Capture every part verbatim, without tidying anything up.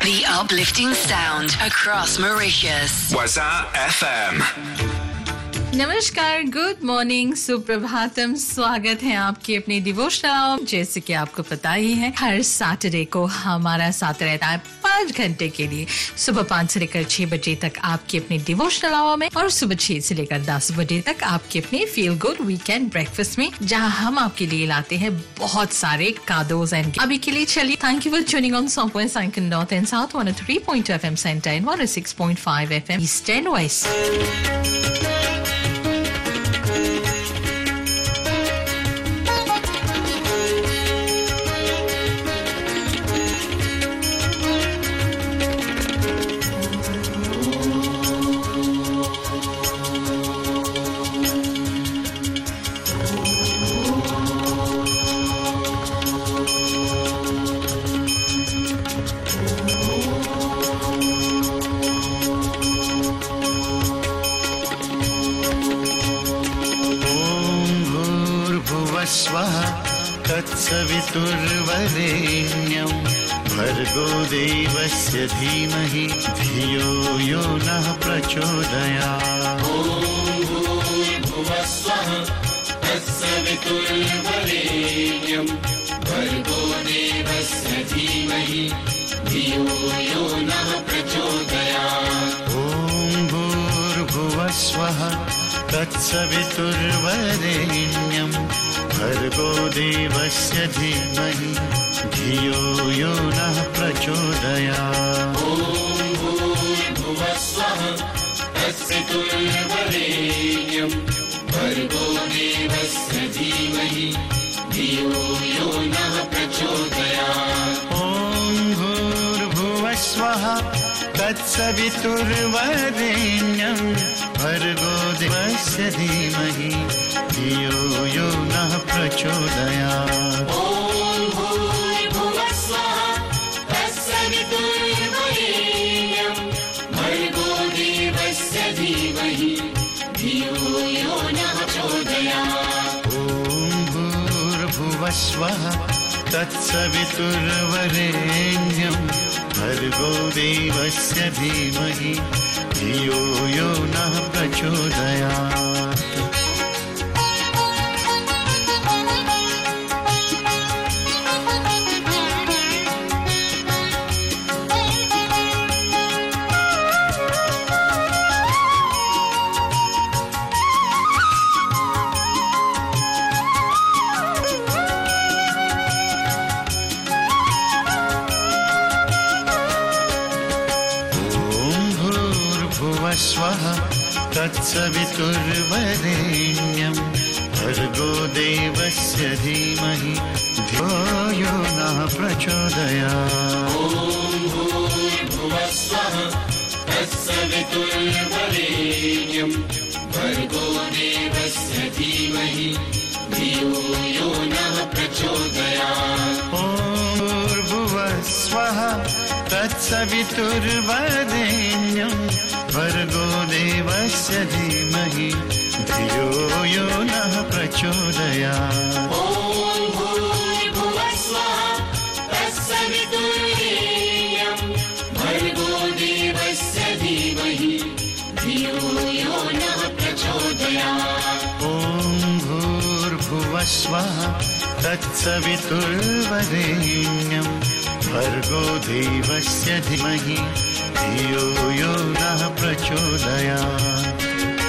The uplifting sound across Mauritius. Waza F M. नमस्कार, good morning, सुप्रभातम। स्वागत है आपके अपने डिवोशनल। जैसे कि आपको पता ही है, हर सैटरडे को हमारा साथ रहता है पाँच घंटे के लिए। सुबह पाँच से लेकर छह बजे तक आपके अपने डिवोशनल आवर में, और सुबह छह से लेकर दस बजे तक आपके अपने फील गुड वीकेंड ब्रेकफास्ट में, जहां हम आपके लिए लाते हैं बहुत सारे कादोज एंड। अभी के लिए चलिए, thank you for tuning on song point cycle north and south one three point F M center and one six point five F M east and west. तत्सवितुर्वरेण्यं भर्गो देवस्य धीमहि धियो यो नः प्रचोदयात्। ॐ भूर्भुवस्वः तत्सवितुर्वरेण्यं भर्गो देवस्य धीमहि धियो यो नः प्रचोदयात्। ॐ भूर्भुवस्वः तत्सवितुर्वरेण्यं भर्गो देवस्य धीमहि धियो यो नः प्रचोदयात्। ॐ भूर्भुवस्वः तत्सवितुर्वरेण्यं भर्गो देवस्य धीमहि धियो यो नः प्रचोदयात्। ॐ भूर्भुवस्वः तत्सवितुर्वरेण्यं भर्गो देवस्य धीमहि धियो यो नः प्रचोदयात्। ॐ भूर्भुवस्वः तत्सवितुर्वरेण्यं भर्गो देवस्य धीमहि धियो यो नः प्रचोदयात्। ॐ भूर्भुवस्वः तत्सवितुर्वरेण्यं भर्गो देवस्य धीमहि धियो यो नः प्रचोदयात्। स्वः तत्सवितुर्वरेण्यं भर्गो देवस्य धीमहि धियो यो नः प्रचोदयात्। ॐ भूर्भुवस्वः तत्सवितुर्वरेण्यं भर्गो देवस्य धीमहि धियो यो नः प्रचोदयात्। ॐ भूर्भुवस्वः तत्सवितुर्वरेण्यं भर्गो देवस्य धीमहि धियो यो नः प्रचोदयात्। ॐ भूर्भुवस्वः तत्सवितुर्वरेण्यं भर्गो देवस्य धीमहि धियो यो नः प्रचोदयात्। ॐ भूर्भुवस्वः तत्सवितुर्वरेण्यं भर्गो देवस्य धीमहि धियो यो नः प्रचोदयात्।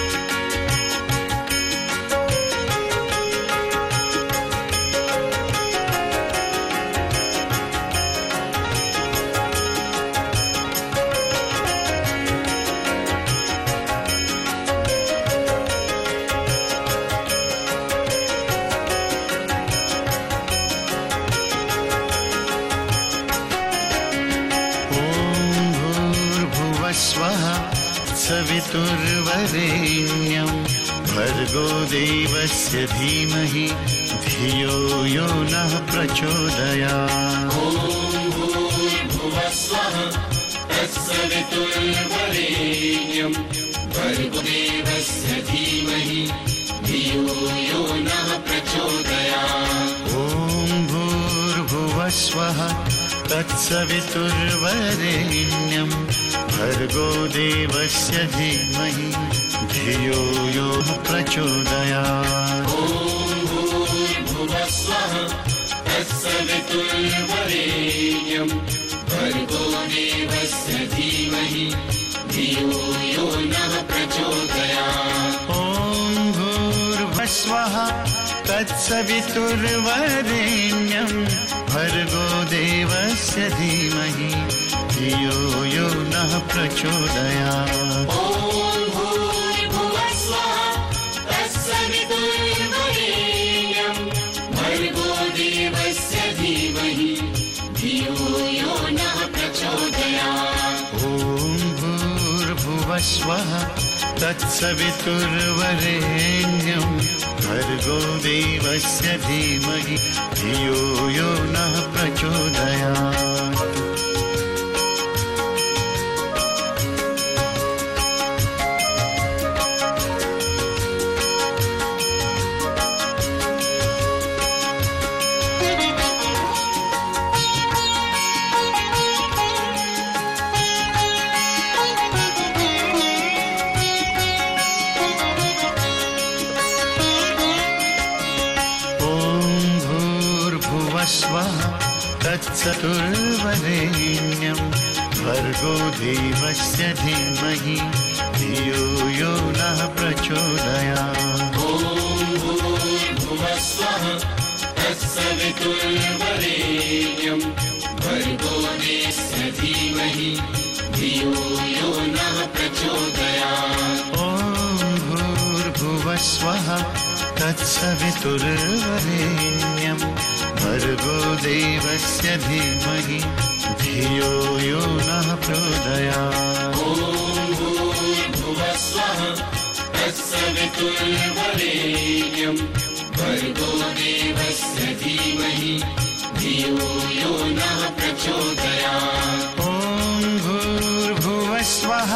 सवितुर्वरेण्यं भर्गो देवस्य धीमहि धियो यो नः प्रचोदयात्। ॐ भूर्भुवस्वः तत्सवितुर्वरेण्यं भर्गो देवस्य धीमहि धियो यो नः प्रचोदयात्। ॐ भूर्भुवस्वः तत्सवितुर्वरेण्यं भर्गो देवस्य धीमहि धियो यो न प्रचोदयात्। ॐ भूर्भुवस्वः तत्सवितुर्वरेण्यं भर्गो देवस्य धीमहि धियो यो नः प्रचोदयात्। ॐ भूर्भुवस्वः तत्सवितुर्वरेण्यं भर्गो देवस्य धीमहि धियो यो नः प्रचोदयात्। ॐ भूर्भुवस्वः तत्सवितुर्वरेण्यं भर्गो देवस्य धीमहि धियो यो नः प्रचोदयात्। ॐ भूर्भुवस्वः तत्सवितुर्वरेण्यं भर्गो देवस्य धीमहि धियो यो नः प्रचोदयात्। तत्सवितुर्वरेण्यं भर्गो देवस्य धीमहि धियो यो नः प्रचोदयात्। ॐ भूर्भुवस्वः तत्सवितुर्वरेण्यं भर्गो देवस्य धीमहि धियो यो नः प्रचोदयात्। ॐ भूर्भुवस्वः तत्सवितुर्वरेण्यं भर्गो देवस्य धीमहि धियो यो नः प्रचोदयात्। ॐ भूर्भुवस्वः तत्सवितुर्वरेण्यं भर्गो देवस्य धीमहि धियो यो नः प्रचोदयात्। ॐ भूर्भुवस्वः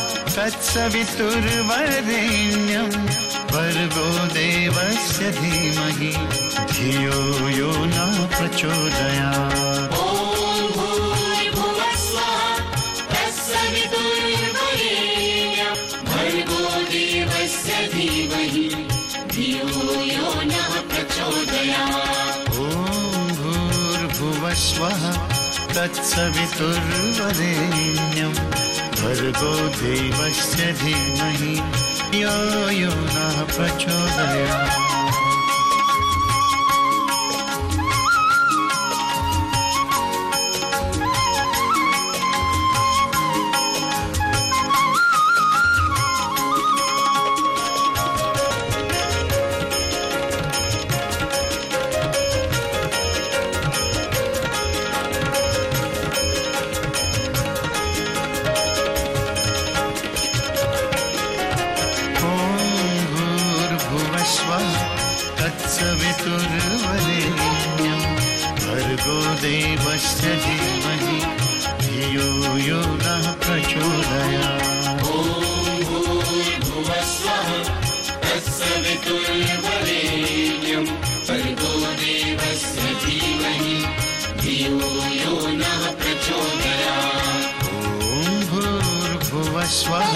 तत्सवितुर्वरेण्यं भर्गो देवस्य धीमहि धियो यो नः प्रचोदयात्। ॐ भूर्भुवस्वः तत्सवितुर्वरेण्यं भर्गो देवस्य धीमहि धियो यो नः प्रचोदयात्। ॐ भूर्भुवस्वः तत्सवितुर्वरेण्यं भर्गो देवस्य धीमहि धियो यो नः प्रचोदयात्। तत्सवितुर्वरेण्यं भर्गो देवस्य धीमहि धियो यो नः प्रचोदयात्। ॐ भूर्भुवस्वः तत्सवितुर्वरेण्यं भर्गो देवस्य धीमहि धियो यो नः प्रचोदयात्। ॐ भूर्भुवस्वः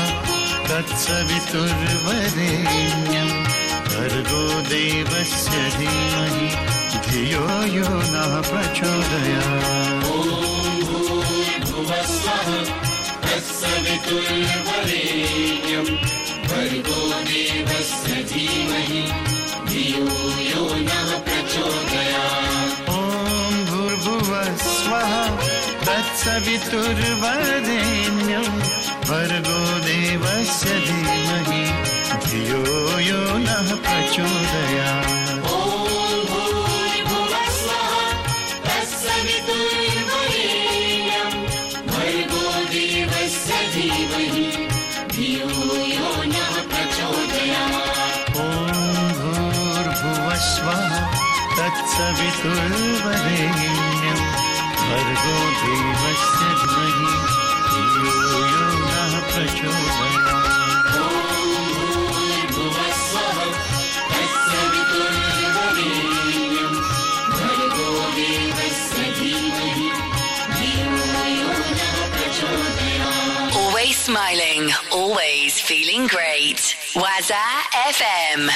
तत्सवितुर्वरेण्यं भर्गो देवस्य धीमहि धियो यो नः प्रचोदयात्। ॐ भूर्भुवस्वः तत्सवितुर्वरेण्यं भर्गो देवस्य धीमहि धियो यो नः प्रचोदयात्। ॐ भूर्भुवस्वः तत्सवितुर्वरेण्यं भर्गो देवस्य धीमहि धियो यो नः प्रचोदयात्। ॐ भूर्भुवस्वः तत्सवितुर्वरेण्यं भर्गो देवस्य धीमहि धियो यो नः प्रचोदयात्। ॐ भूर्भुवस्वः तत्सवितुर्वरेण्यं भर्गो देवस्य धीमहि धियो यो नः प्रचोदयात्। तत्सवितुर्वरेण्यं भर्गो देवस्य धीमहि smiling, always feeling great. Waza F M.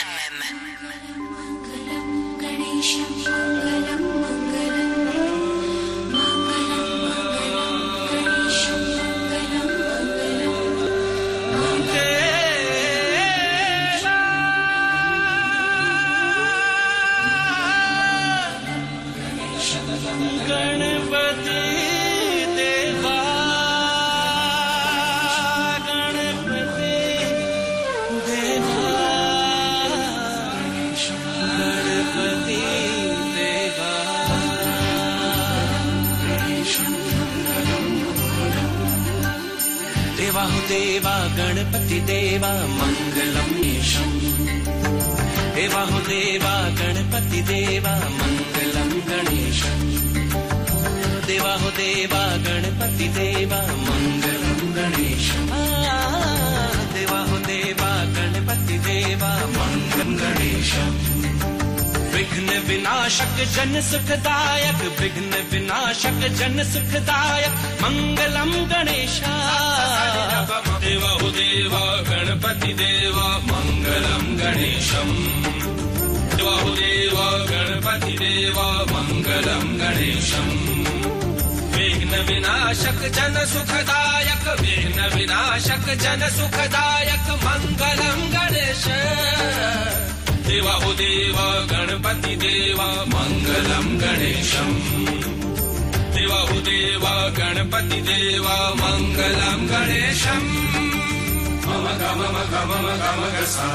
देवा गणपति देवा मंगलम ईशं देवा हो देवा गणपति देवा मंगलम गणेशं देवा हो देवा गणपति देवा मंगलम गणेशं देवा हो देवा गणपति देवा मंगलम गणेशं विघ्न विनाशक जन सुखदायक विघ्न विनाशक जन सुखदायक मंगलम गणेशा देवा हो देवा गणपति देवा मंगलम गणेशम देवा हो देवा गणपति देवा मंगलम गणेशम विघ्न विनाशक जन सुखदायक विघ्न विनाशक जन सुखदायक मंगलम गणेश देवा हो देवा गणपति देवा मंगलम गणेशं देवा हो देवा गणपति देवा मंगलम गणेशं मम गम गम गम गसा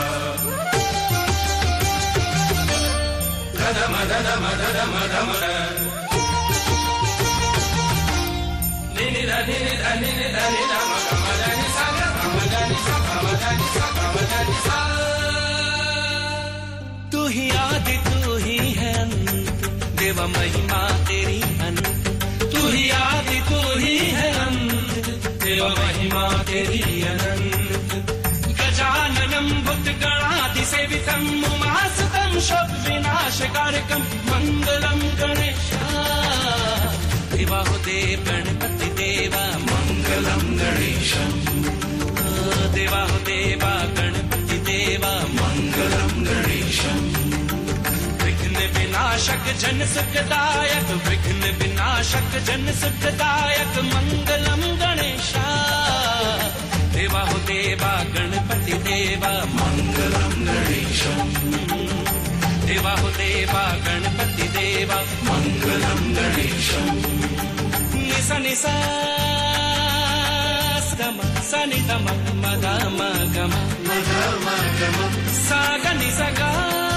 ददम ददम ददम दम निनि దని దని దని నమ గమ దని సగ గమ దని స గమ దని స గమ దని స तू ही आदि तू ही है अंत देवा महिमा तेरी अनंत तू ही आदि तू ही है अंत देवा महिमा तेरी अनंत गजाननं भूतगणादि सेवितं उमासुतं शोक विनाशकारकं मंगलम गणेशा देवा हो देव गणपति देवा मंगलम गणेशं देवा हो देवा गणपति देवा मंगलम गणेशं विघ्न विनाशक जन सुखदायक विघ्न विनाशक जन सुखदायक मंगलम गणेशा देवा हो देवा गणपति देवा मंगलम गणेशं देवा हो देवा गणपति देवा मंगलम गणेशं निसा निसा गम सनि गम मदा मगम मदा मगम सा ग नि सा ग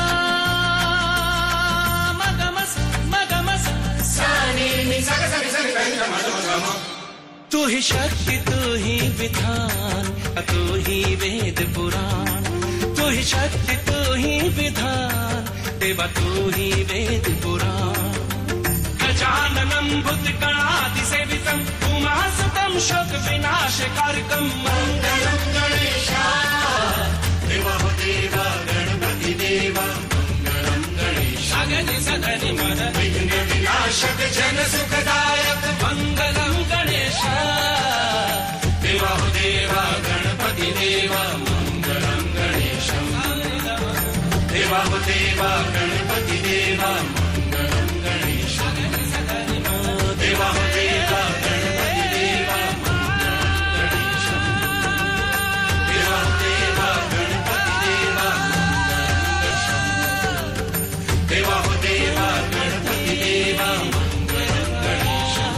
मगम मगम सा नि नि सा ग सा नि सा नि ग मगम तू ही शक्ति तू ही विधान तू ही वेद पुराण तू ही शक्ति तू ही विधान देवा तू ही वेद पुराण गजाननं भूतगणादि सेवितं उमासुतं शोक विनाशकारकं मंगलम गणेशा देवा हो देवा गणपति देवा मंगलम गणेशा गणि सदनि मद विघ्न विनाशक जन सुखदायक मंगलम गणेशा देवा हो देवा गणपति देवा मंगलम गणेशं देवा हो देवा गणपति देवा मंगलम गणेशा देवा हो देवा गणपति देवा मंगलम गणेशं देवा हो देवा गणपति देवा मंगलम गणेशं देवा हो देवा गणपति देवा मंगलम गणेशं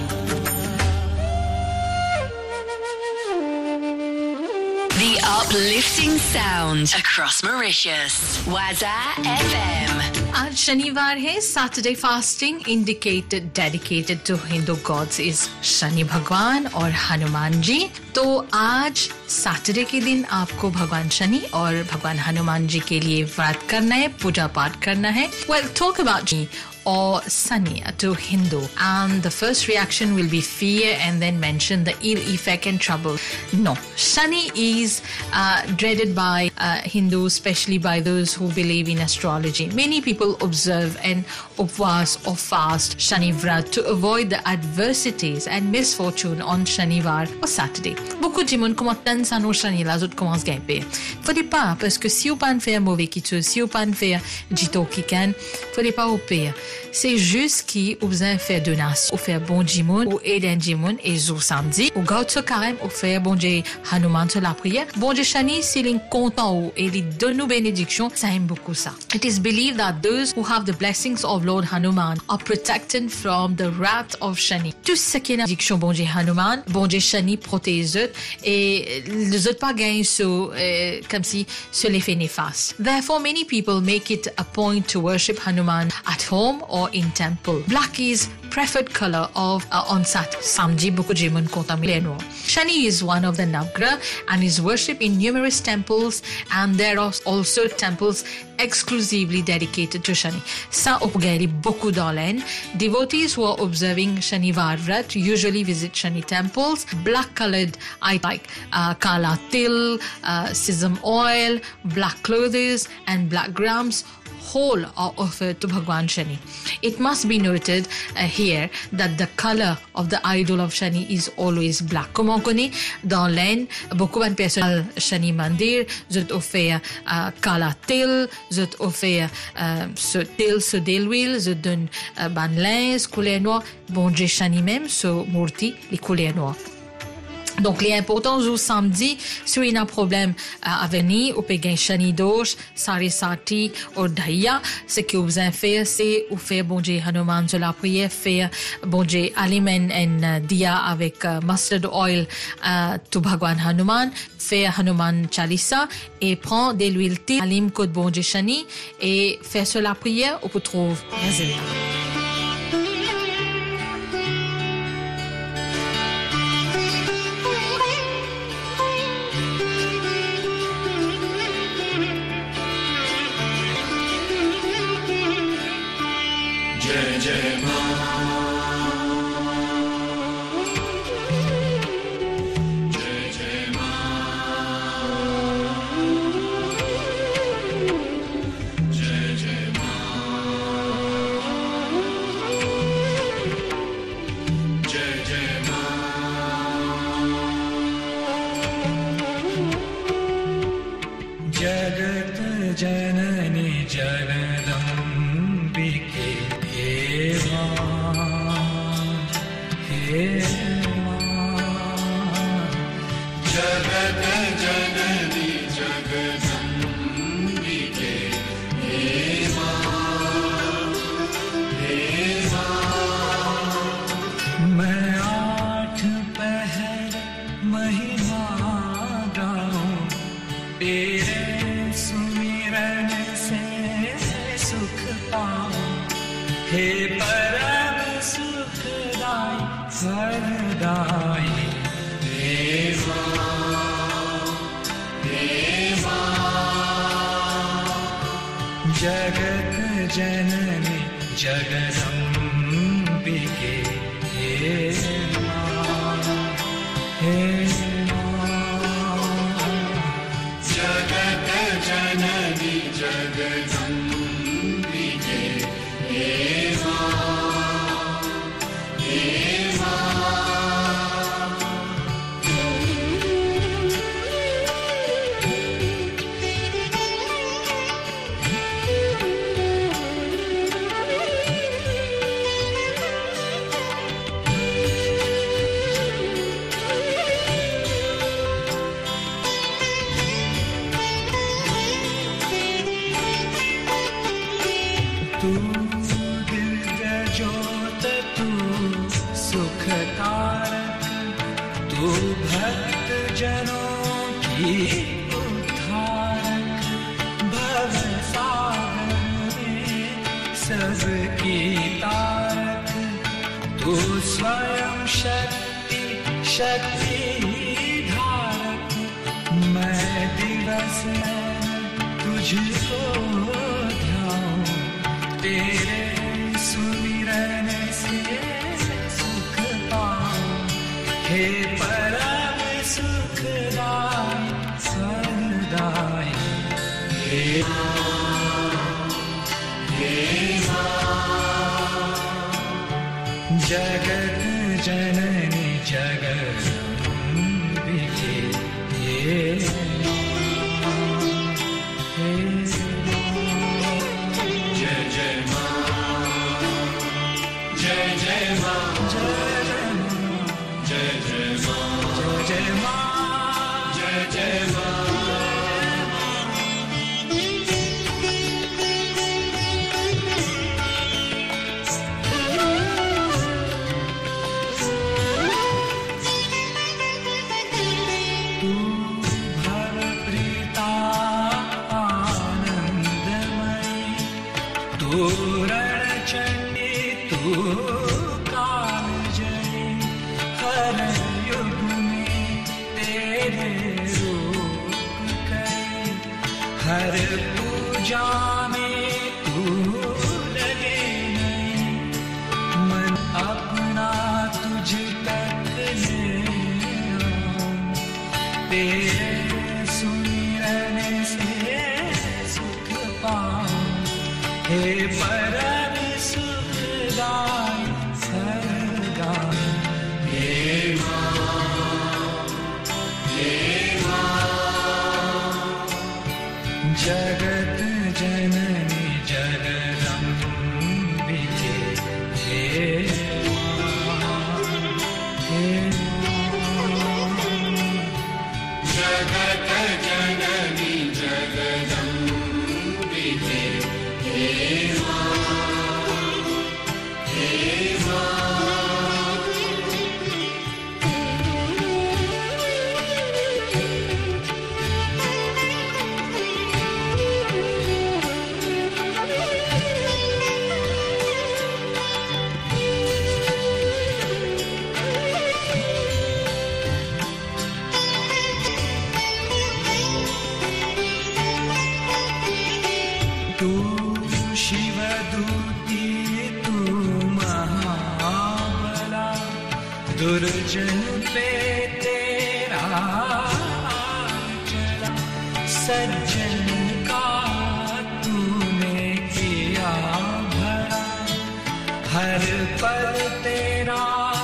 The uplifting sound across Mauritius. Waza F M. आज शनिवार है Saturday fasting indicated dedicated to Hindu gods is Shani भगवान और हनुमान जी। तो आज सैटरडे के दिन आपको भगवान शनि और भगवान हनुमान जी के लिए व्रत करना है, पूजा पाठ करना है। वेल टॉक अबाउट जी or sunny to Hindu, and the first reaction will be fear and then mention the ill effect and trouble. No, Shani is uh, dreaded by uh, Hindus, especially by those who believe in astrology. Many people observe and upvas or fast Shani Vrat to avoid the adversities and misfortune on Shanivar or Saturday. Beaucoup de monde commentent ça no Shani là, autres commencent gagner. Faudrait pas, parce que si vous pas faire mauvais qui tu, si vous pas faire jito qui can, faudrait pas au pire. C'est juste qui ou besoin faire donation, ou faire bon jimoun, ou aider jimoun, et jour samedi, ou garde ce carême, ou faire bon Dieu Hanuman sur la prière. Bon Dieu Shani, s'il est content ou il donne nous bénédiction, ça aime beaucoup ça. It is believed that those who have the blessings of Lord Hanuman are protected from the wrath of Shani. Tout ce qui est bénédiction bon Dieu Hanuman, bon Dieu Shani protège eux, et les autres pas gagnent sur, euh, comme si, sur l'effet néfaste. Therefore, many people make it a point to worship Hanuman at home or in temple. Black is preferred color of uh, on Sat Samji Bukujimun Kotamileno. Shani is one of the Navgraha and is worshipped in numerous temples, and there are also temples exclusively dedicated to Shani. Ça opgari beaucoup dans l'Inde. Devotees who are observing Shanivar Vrat usually visit Shani temples. Black colored items like uh, kala til, uh, sesame oil, black clothes and black grams whole are offered to Bhagwan Shani. It must be noted uh, here that the color of the idol of Shani is always black. Comme on connaît dans l'Inde, beaucoup de personnes Shani Mandir, zut offert uh, kala til, zut offert uh, ce til, ce d'huile, zut donne uh, ban linge, couleur noire, bon Dieu Shani même, ce murti, les couleurs noires. Donc, l'important jour samedi, si il y a un problème à venir, ou peut gagner Shani Dosh, Sari Sati, ou Daya, ce que vous avez fait, c'est ou faire bon Dieu Hanuman sur la prière, faire bon Dieu aliment and dia avec uh, mustard oil uh, to Bhagwan Hanuman, faire Hanuman Chalisa, et prendre de l'huile thé, alim code bon Dieu Shani, et faire sur la prière, ou peut trouver résultat. तुझको ध्याऊं तेरे परम सुखदाई सरदाई हे हे जगत जननी जगदम्बिके हे हे जय जय मां जय जय मां जय जय मां जय जय मां जय जय मां हर पूजा में तू लगे नहीं मन अपना तुझ तक ले तेरे सुमिरन से सुख पाऊं हे परम सुखदाई सरदाई हे मां हे जगत जननी जगदम्बिके हे हे जगत जननी जगदम्बिके हे हे तू शिवदूती तू महाबला दुर्जन पे तेरा चला सज्जन का तूने किया भला हर पल तेरा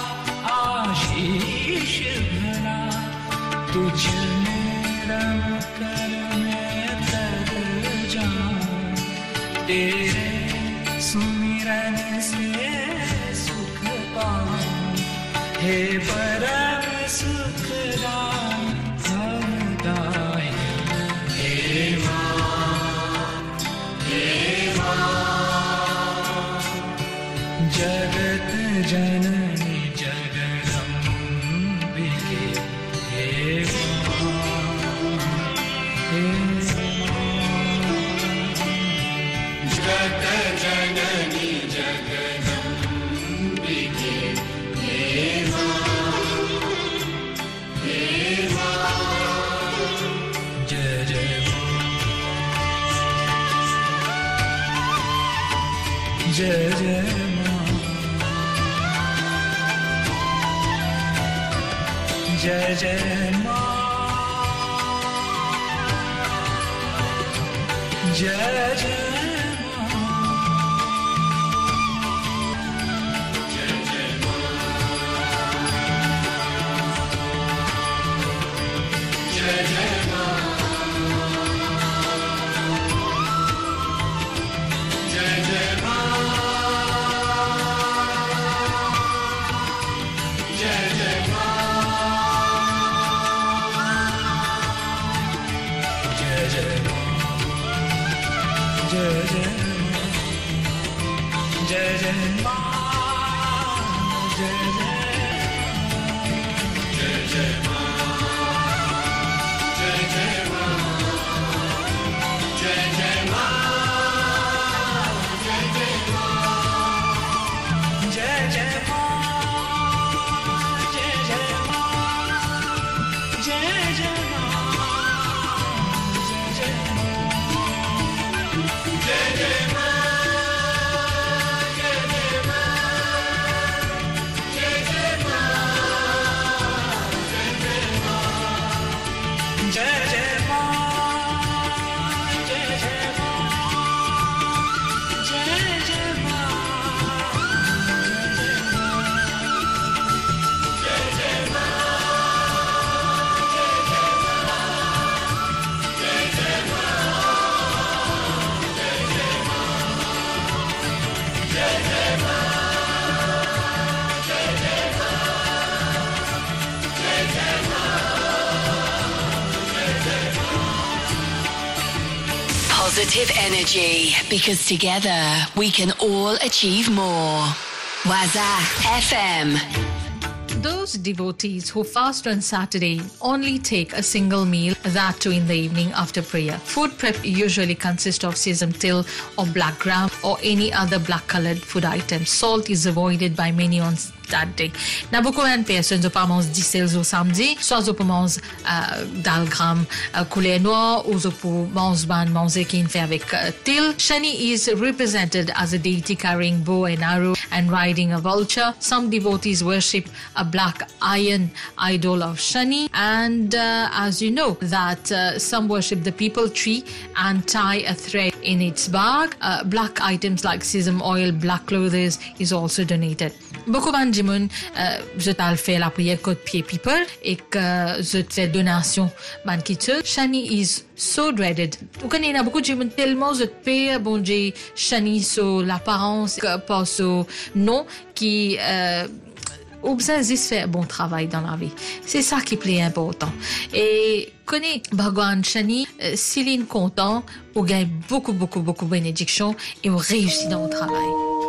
आशीष भला तुझ में रम कर मैं तर जाऊं तेरे सुमिरन से सुख पाऊं हे परम सुखदाई सरदाई हे मां हे मां जगत जननी जगदम्बिके हे मां हे जगत जननी जगदम्बिके हे मां हे मां जय जय मां जय जय मां जय जय मां जय जय जय जय मां positive energy, because together we can all achieve more. Waza F M. Those devotees who fast on Saturday only take a single meal, that too in the evening after prayer. Food prep usually consists of sesame till or black gram or any other black colored food item. Salt is avoided by many on that day. Na beaucoup de personnes ne mangent pas dix au samedi, soit ils mangent dal gram couleur noir ou ils mangent ban manger qui fait avec til. Shani is represented as a deity carrying bow and arrow and riding a vulture. Some devotees worship a black iron idol of Shani, and uh, as you know that uh, some worship the people tree and tie a thread in its bark. Uh, black items like sesame oil, black clothes is also donated. Beaucoup de gens je t'ai fait la prière côte pied people et que je te fais donation ban qui te Shani is so dreaded. Vous connaissez na beaucoup de gens tellement je te fais bon Dieu Shani sur l'apparence pas sur nom qui euh, ou besoin juste faire bon travail dans la vie. C'est ça qui est important. Et connaît Bhagwan Shani, euh, Céline content, vous gagnez beaucoup beaucoup beaucoup de bénédictions et vous réussissez dans votre travail.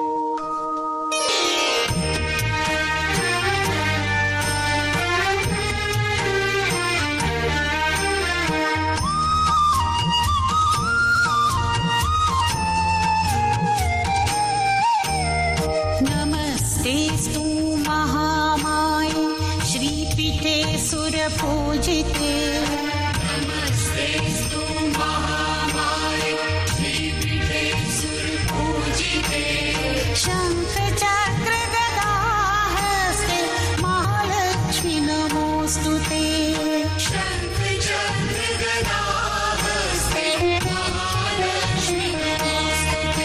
पूजिते नमस्तेस्तु महामाये श्रीपीठे सुरपूजिते शंख चक्र गदा हस्ते महालक्ष्मी नमोस्तुते शंख चक्र गदा हस्ते महालक्ष्मी नमोस्तुते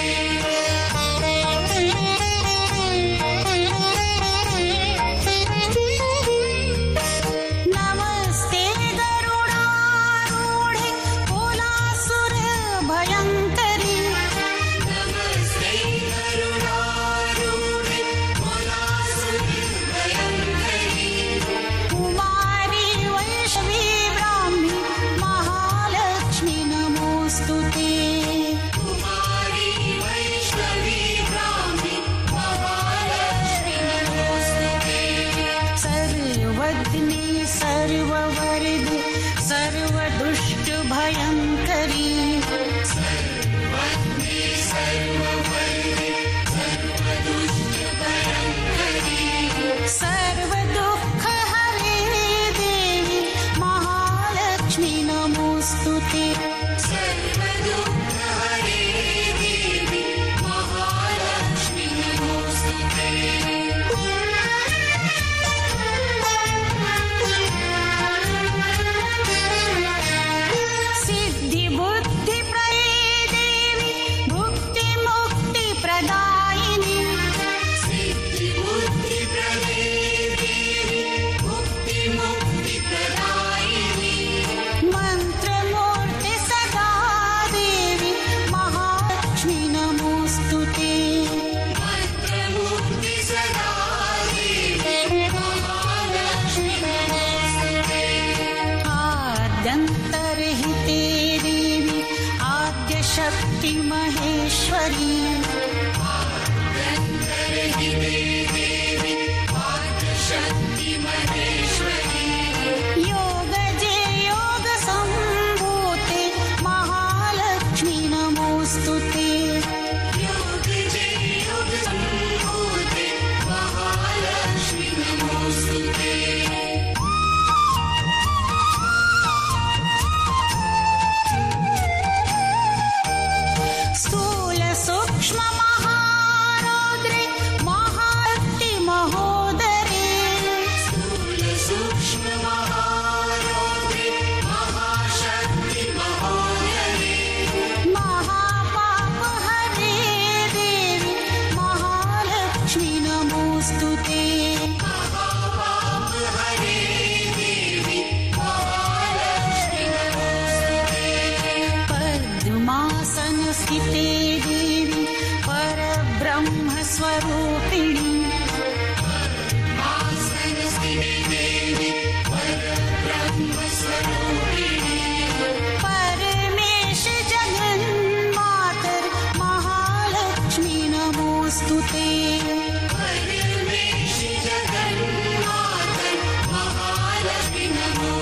Paramesh Jagan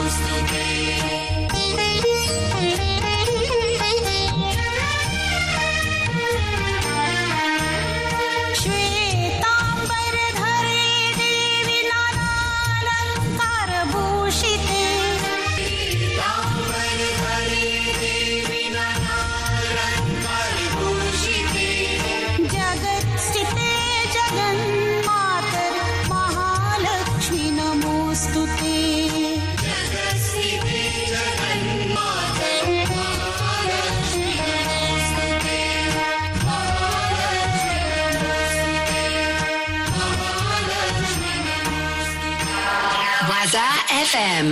Waza F M.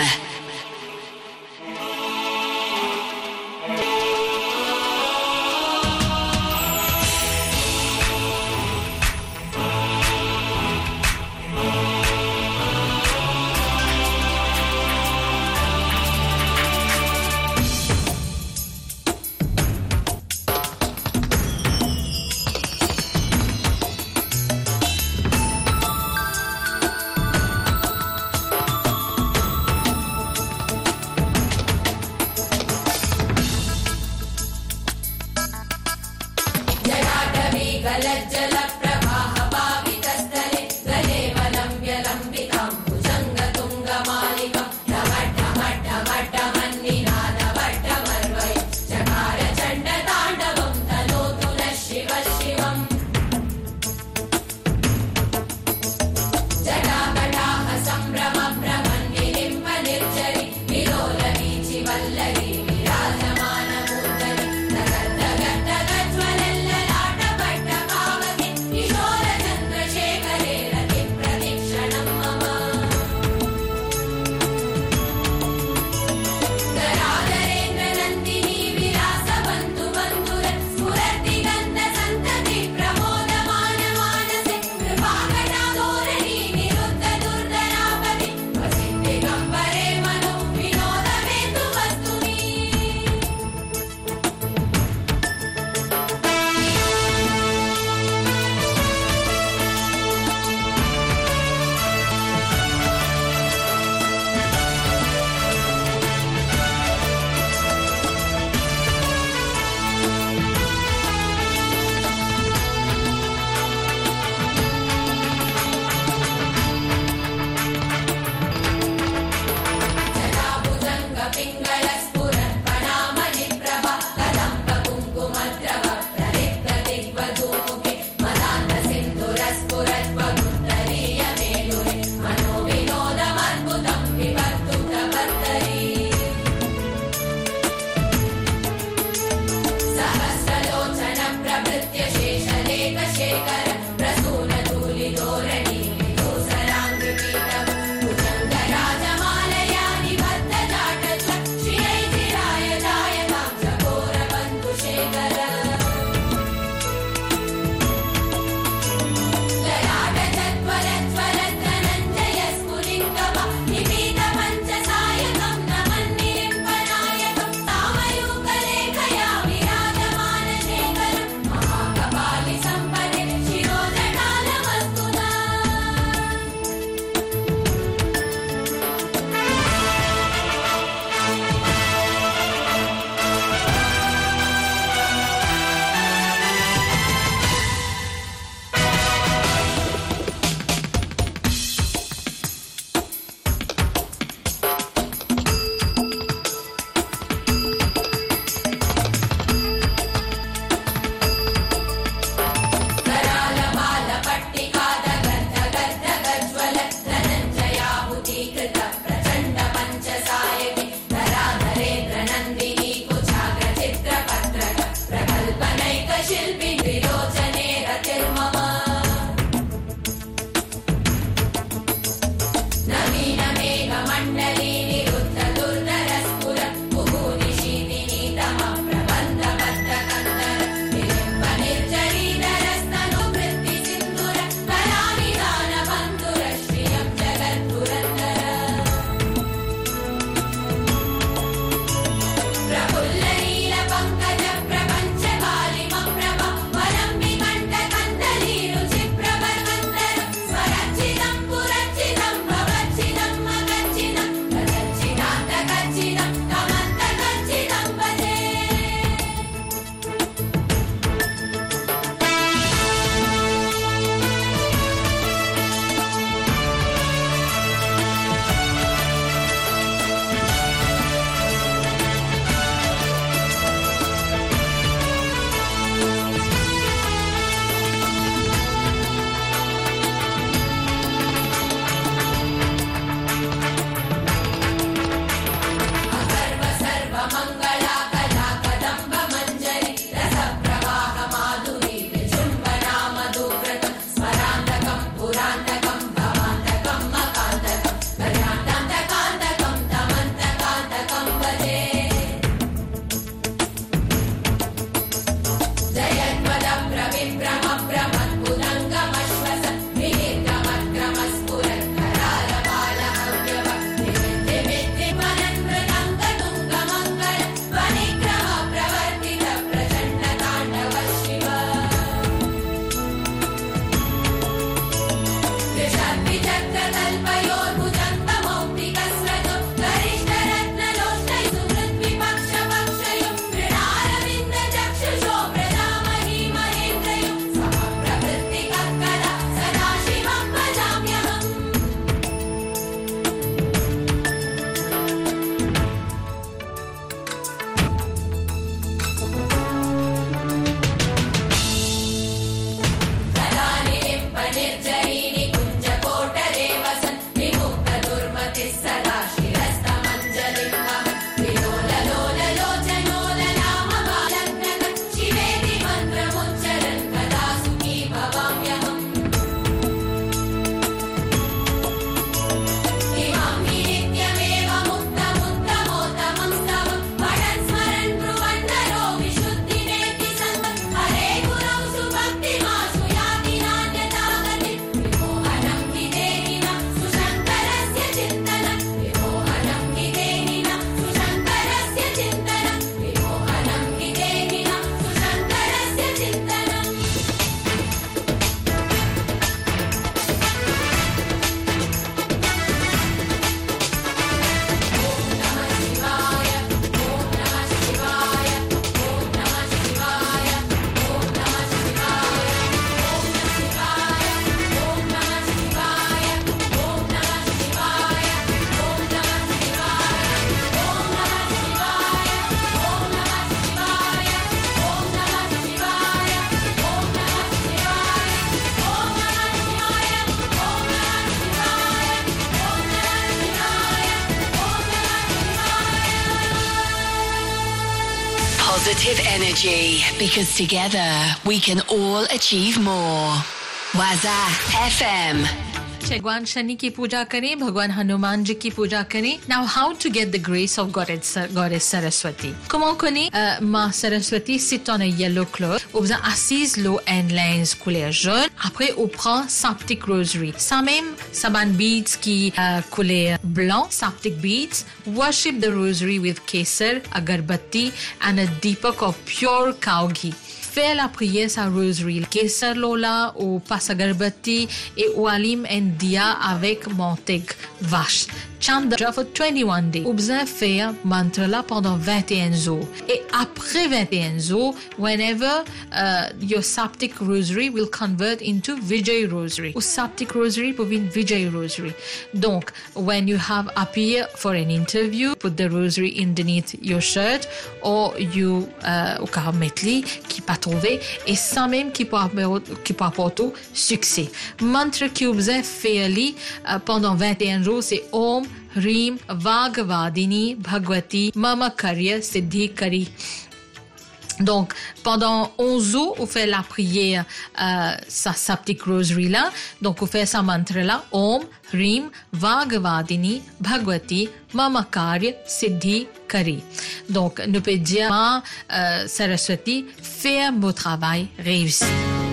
positive energy because together we can all achieve more. Waza F M. भगवान शनि की पूजा करें, भगवान हनुमान जी की पूजा करें. Now, how to get the grace of Goddess, Goddess Saraswati? Comment connaître euh, ma Saraswati? C'est en a yellow cloth. On vous assise l'eau and lens couleur jaune. Après, on prend Saptic Rosary. Ça même, Saban beads qui euh, couleur blanc, Saptic beads. Worship the Rosary with kesar, agarbatti, and a deepak of pure cow ghee. Faire la prière sa rosary. Kesar lola ou passe agarbatti et ou allume un dia avec manteig vache. Chant for twenty-one days. Observe faire mantra là pendant vingt et un jours. Et après vingt et un jours, whenever uh, your Saptic Rosary will convert into Vijay Rosary. Ou Saptic Rosary pour une Vijay Rosary. Donc, when you have appear for an interview, put the rosary underneath your shirt or you uh, au cas metli qui pas trouvé et ça même qui peut qui peut apporter succès. Mantra qui observe faire uh, pendant vingt et un jours, c'est Om Hrim Vagavadini Bhagwati Mama Karya Siddhi Kari. Donc, pendant onze jours, on fait la prière, euh, sa Saptic Rosary là. Donc, on fait sa mantra là. Om Hrim Vagavadini Bhagwati Mama Karya Siddhi Kari. Donc, nous peut dire, euh, Saraswati, fais mon travail réussi.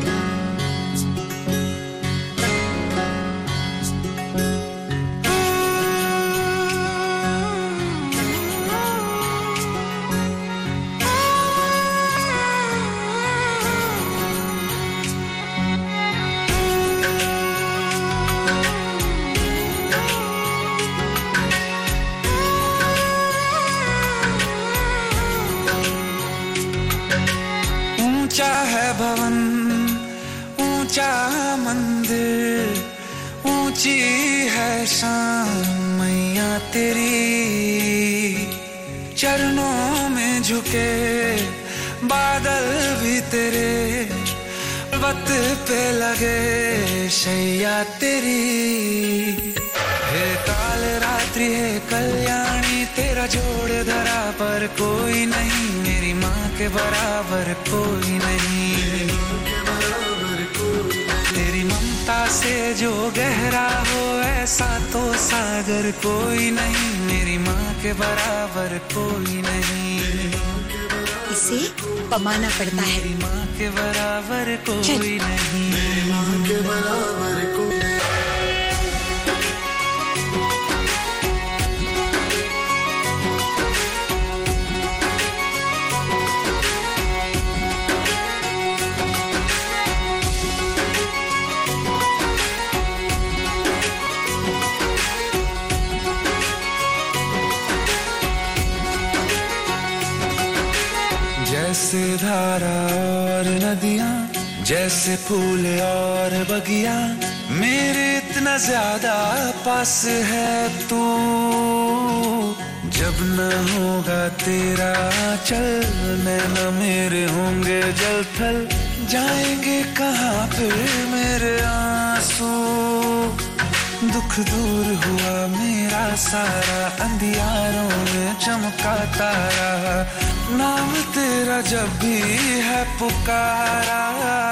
ऊंची है शान मैया तेरी चरणों में झुके बादल भी तेरे पर्वत पे लगे शैया तेरी हे काल रात्रि है कल्याणी तेरा जोड़ धरा पर कोई नहीं मेरी माँ के बराबर कोई नहीं तेरी ममता से जो गहरा हो ऐसा तो सागर कोई नहीं मेरी माँ के बराबर कोई नहीं इसे पमाना पड़ता है मेरी माँ के बराबर कोई नहीं मेरी माँ के बराबर कोई जैसे धारा और नदियाँ जैसे फूल और बगिया मेरे इतना ज्यादा पास है तू जब न होगा तेरा चल नैना मेरे होंगे जल थल जाएंगे कहाँ फिर मेरे आंसू दुख दूर हुआ मेरा सारा अंधियारों में चमका तारा नाम तेरा जब भी है पुकारा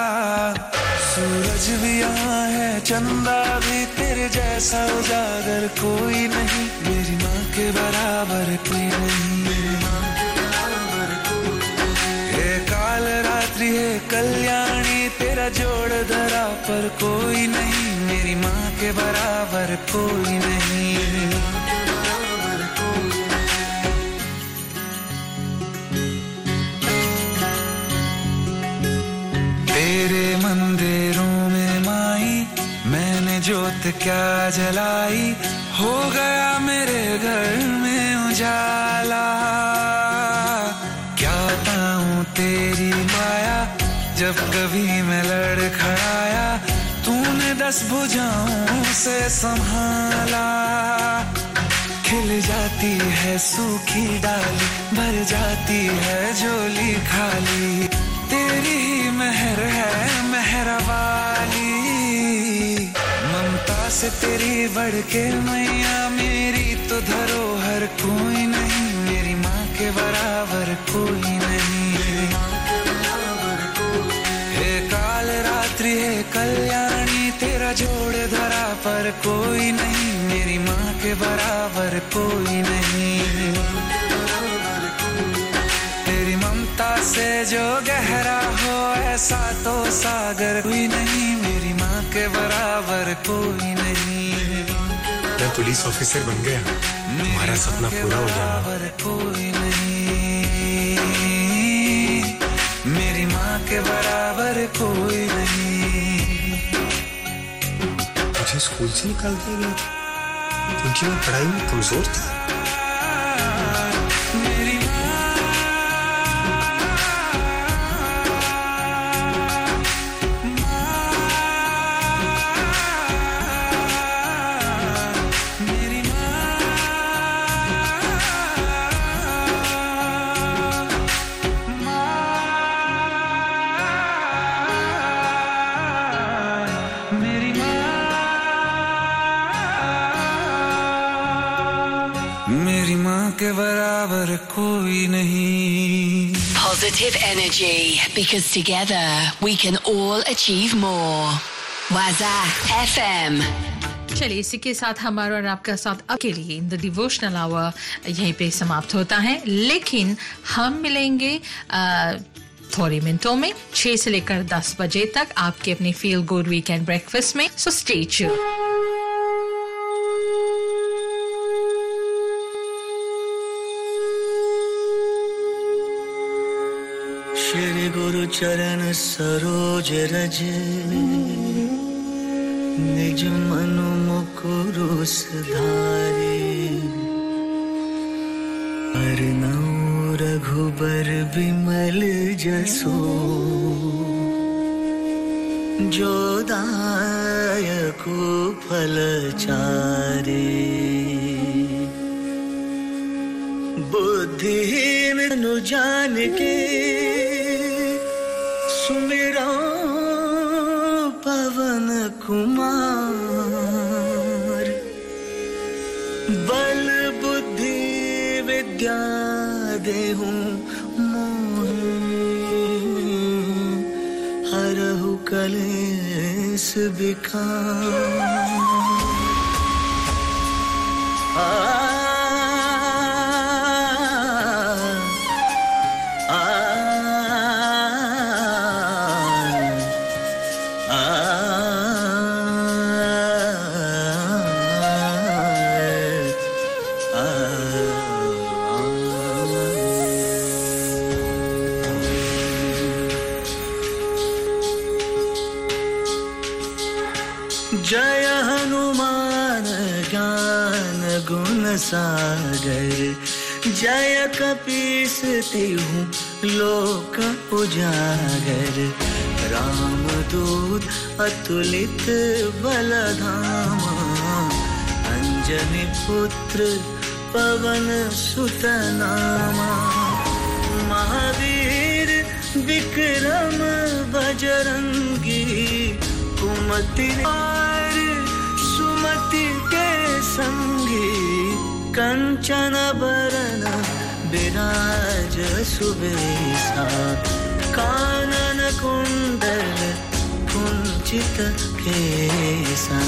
सूरज भी यहाँ है चंदा भी तेरे जैसा उजागर कोई नहीं मेरी माँ के बराबर कोई नहीं हे काल रात्रि है कल्याणी तेरा जोड़ धरा पर कोई नहीं मेरी माँ के बराबर कोई नहीं तेरे मंदिरों में माई मैंने जोत क्या जलाई हो गया मेरे घर में उजाला क्या बताऊं तेरी माया जब कभी मैं लड़खड़ाया तूने दस भुजाओं से संभाला खिल जाती है सूखी डाली भर जाती है झोली खाली तेरी ही मेहर है मेहर वाली ममता से तेरी बढ़ के मैया मेरी तो धरोहर कोई नहीं मेरी माँ के बराबर कोई नहीं जोड़ धरा पर कोई नहीं मेरी माँ के बराबर कोई नहीं तेरी ममता से जो गहरा हो ऐसा तो सागर कोई नहीं मेरी माँ के बराबर कोई नहीं मैं पुलिस ऑफिसर बन गया तुम्हारा सपना पूरा हो जाएगा कोई नहीं मेरी माँ के बराबर कोई नहीं मुझे स्कूल से निकाल दिया गया क्योंकि मैं पढ़ाई में कमजोर था मेरी के बराबर कोई नहीं Positive energy because together we can all achieve more. Waza F M. चलिए इसी के साथ हमारा और आपका साथ अब के लिए इन द डिवोशनल आवर यहीं पे समाप्त होता है लेकिन हम मिलेंगे आ, थोड़ी मिनटों में छह से लेकर दस बजे तक आपके अपने फील गुड वीकेंड ब्रेकफास्ट में सो स्टे ट्यून्ड श्री गुरु चरण सरोज रज निज मनु मुकुरु सुधारे अर्नौ रघुबर बिमल जसो जो दायको फल चारे बुद्धिहीन नु जान के सुमिरा पवन कुमार बल बुद्धि विद्या देहु मोहि हरहु कलेश विकार आ जय हनुमान ज्ञान गुण सागर जय कपीस तिहु लोक उजागर रामदूत अतुलित बलधामा अंजनी पुत्र पवन सुत नामा महावीर विक्रम बजरंगी कुमति सुमति के संगी कंचन बरन विराज सुबेसा कानन कुंडल कुंचित केसा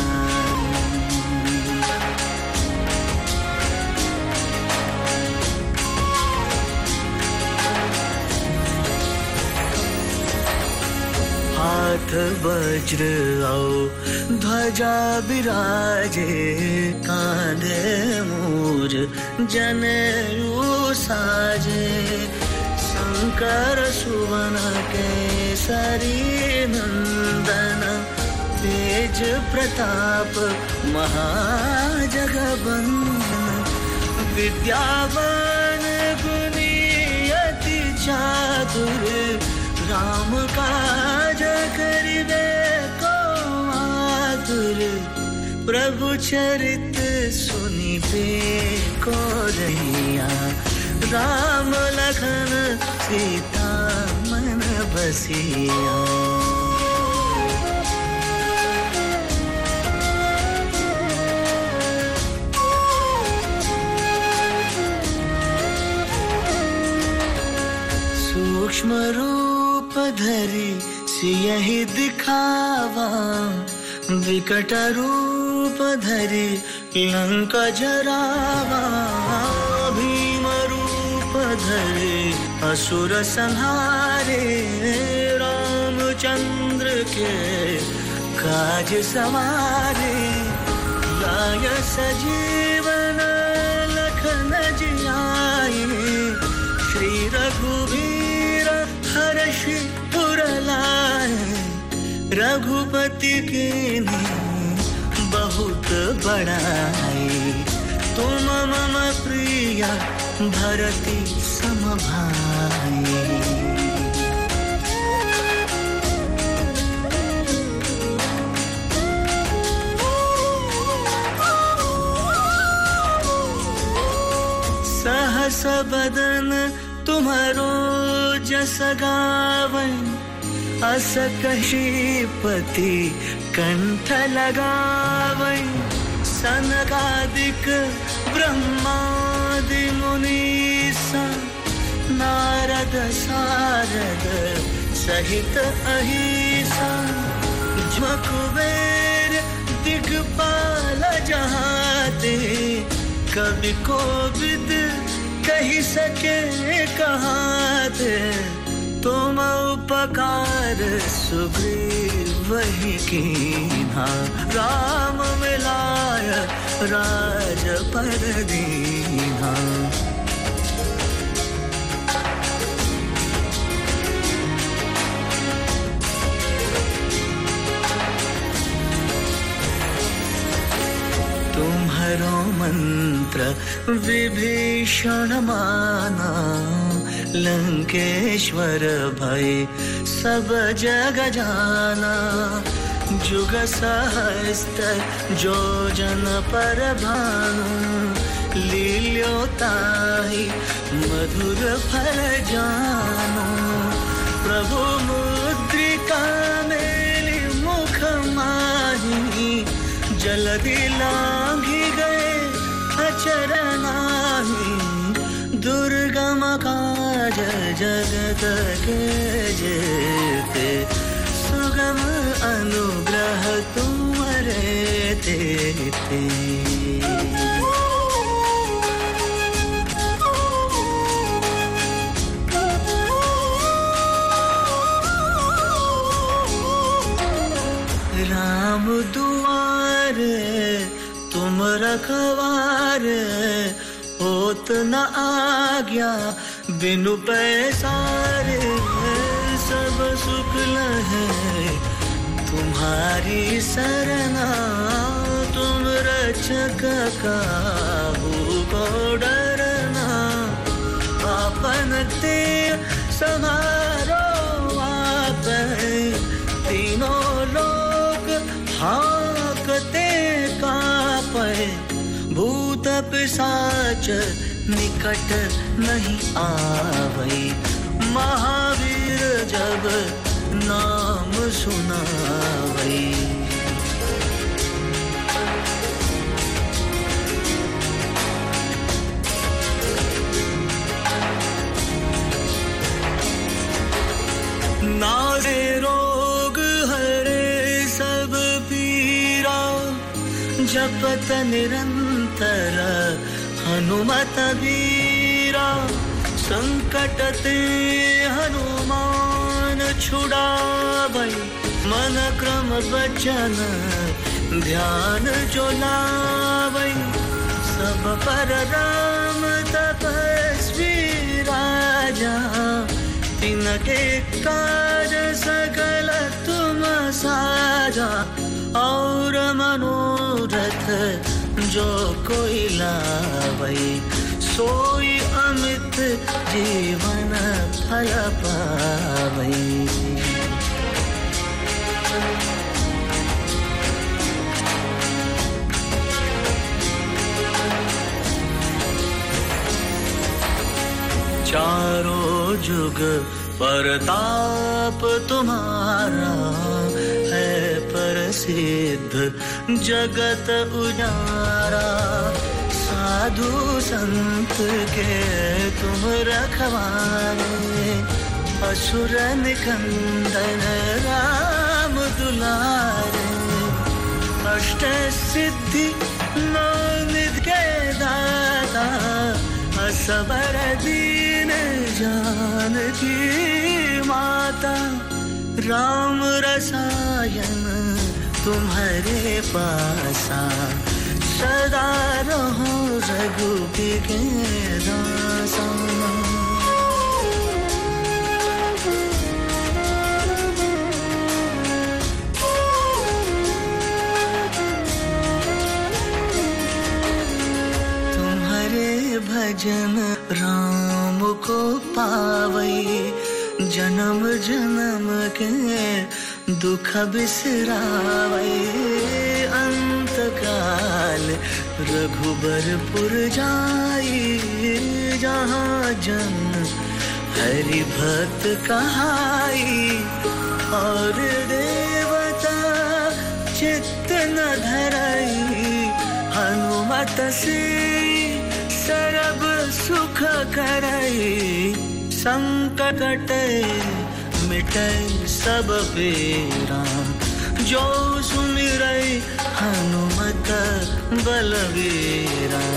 हाथ वज्र औ ध्वजा विराजे कांधे मूज जनेऊ साजे शंकर सुवन केसरी नंदन तेज प्रताप महाजगवंदन विद्यावान गुणी अति चातुर राम काज करिबे को आतुर प्रभु चरित सुनिबे को रहिया राम लखन सीता मन बसिया सूक्ष्म रूप धरि सियहि दिखावा विकट रूप धरि लंका जरावा भीम रूप धरि असुर संहारे रामचंद्र के काज सवारे लाय सजीवन लखन जियाए श्री रघुवीर हर्षि पुर लाए रघुपति कीन्ही बहुत बड़ाई तुम मम प्रिय भरति सम भाई सहस बदन तुम्हारो जस गावै अस कशीपति कंठ लगावै सनकादिक ब्रह्मादि मुनीसा नारद सारद सहित अहिसा कुबेर दिगपाल जहाते कवि कोविद कही सके कहाते तुम उपकार सुग्रीव ही कीन्हा राम मिलाय राजपद दीन्हा तुम्हारो मंत्र विभीषण माना लंकेश्वर भय सब जग जाना जुग सहस्त्र जो जन पर भानु लील्योताहि मधुर फल जानो प्रभु मुद्रिका मेलि मुख माहि जलधि लांघि गए अचरनाहि दुर्गम काज जगत के जेते सुगम अनुग्रह तुम्हारे तेते राम दुआरे तुम रखवारे होत न आज्ञा बिनु पैसारे सब सुख लहे तुम्हारी सरना तुम रक्षक काहू को डरना आपन ते समारो आप तीनों लोक हाकते कापे भूत पिशाच निकट नहीं आवै महावीर जब नाम सुनावै नारे रोग हरे सब पीरा जपत निरंतर हनुमत वीरा संकट ते हनुमान छुड़ावै मन क्रम वचन ध्यान जो लावै सब पर राम तपस्वी राजा तिनके काज सकल तुम साजा और मनोरथ जो कोई लावै सोई अमित जीवन फल पावै चारों जुग परताप तुम्हारा है प्रसिद्ध जगत उजारा साधु संत के तुम रखवारे असुर निकंदन राम दुलारे अष्ट सिद्धि नौ निधि के दाता असबर दीन जानकी माता राम रसायन तुम्हारे पासा सदा रहो रघुपति के दासा भजन राम को पावै जन्म जन्म के दुख बिसरावै अंत काल रघुबरपुर जाई जहाँ जन हरि भक्त कहाई और देवता चित्त न धरई हनुमत से सरब सुख करई संकट कटे मिटे सब पीरा जो सुमिरै हनुमत बलवीरा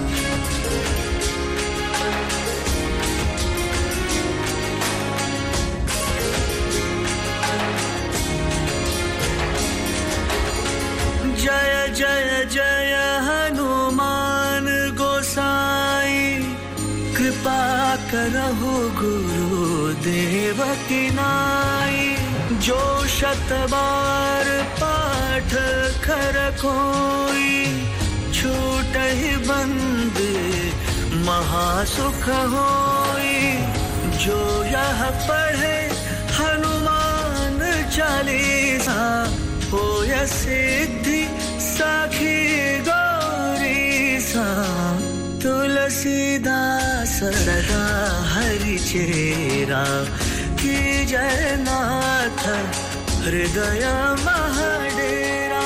जय जय जय हनुमान गोसाई कृपा करहु गुरुदेव की नाई जो शत बार पाठ कर कोई छूटहि बंद महासुख होई जो यह पढ़े हनुमान चालीसा होय सिद्धि साखी गौरी सा तुलसीदास सदा हरि चेरा की जय नाथ हृदय महडेरा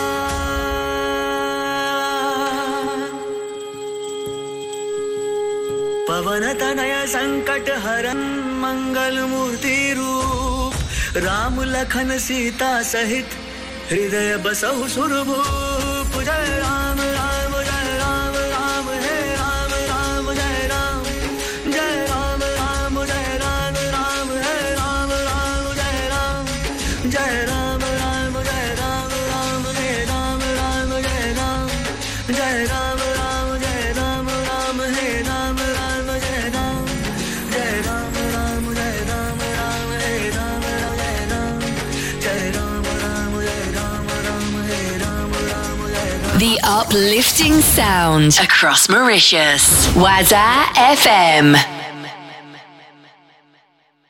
पवन तनय संकट हरन मंगल मूर्ति रूप राम लखन सीता सहित हृदय बसहु सुरभूप जय राम राम जय राम राम हे राम राम जय राम जय राम राम जय राम राम हे राम राम जय राम जय राम राम जय राम राम हे राम राम जय राम जय राम राम जय राम राम हे राम राम जय राम जय राम राम जय राम राम हे राम राम जय राम जय Ram The uplifting sound across Mauritius. Waza F M.